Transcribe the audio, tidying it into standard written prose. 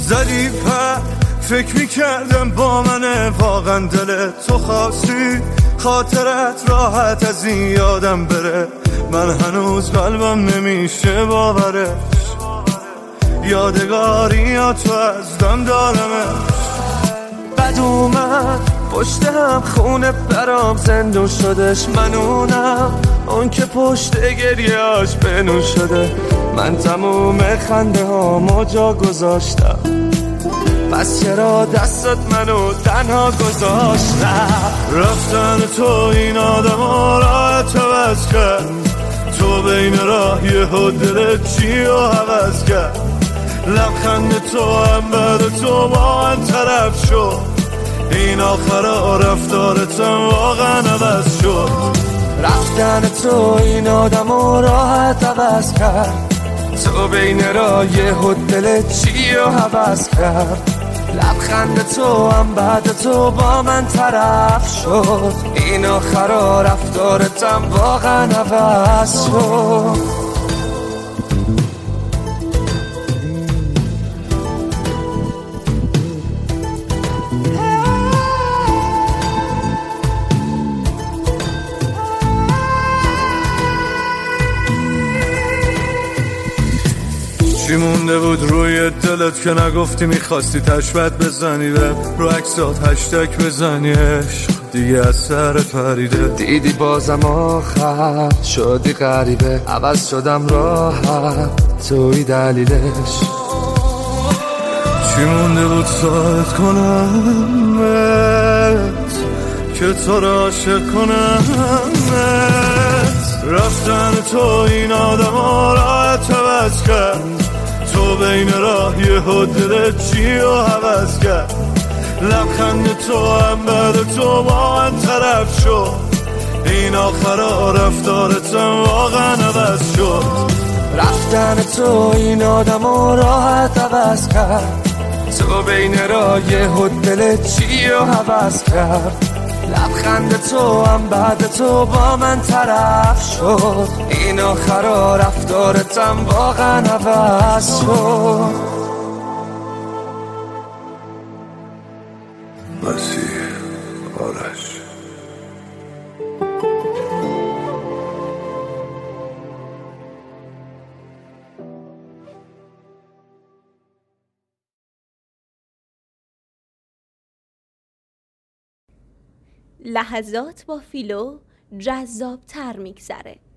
زدی پر فکر میکردم با منه واقعا دل تو خواستی خاطرت راحت از این یادم بره من هنوز قلبم نمیشه باورش یادگاری یا تو از دم دارمش بد اومد پشت هم خونه برام زندون شدش منونم اون که پشت گریهاش بنون شده من تموم خنده ها جا گذاشتم پس چرا دستت منو تنها گذاشتم رفتن تو این آدم ها راحت عوض کرد تو بین راه یه دلت چی رو عوض کرد لبخند تو هم بعد تو با من طرف شد این آخرا رفتارتم واقعا عوض شد رفتن تو این آدم ها راحت عوض کرد تو بین راه یه دلت چی رو عوض کرد لبخند تو هم بعد تو با من طرف شد این آخرا رفتارتم واقعا عوض شد چی مونده بود روی دلت که نگفتی میخواستی تشبت بزنی و رو عکسات هشتگ بزنی عشق دیگه از سرت پریده دیدی بازم آخر شدی غریبه عوض شدم راحت توی دلیلش چی مونده بود ساعت کنمت که تو را عاشق کنمت رفتن تو این آدم ها راحت عوض کرد تو بین راه یه دلت چی رو عوض کرد لبخند تو هم بعد تو با من طرف شد این آخرا رفتارتم واقعا عوض شد رفتن تو این آدم ها راحت عوض کرد تو بین راه یه دلت چی رو عوض کرد لبخند تو هم بعد تو با من طرف شد این آخرا رفتارتم واقعا عوض شد مسیح آرش لحظات با فیلو جذاب تر میگذره.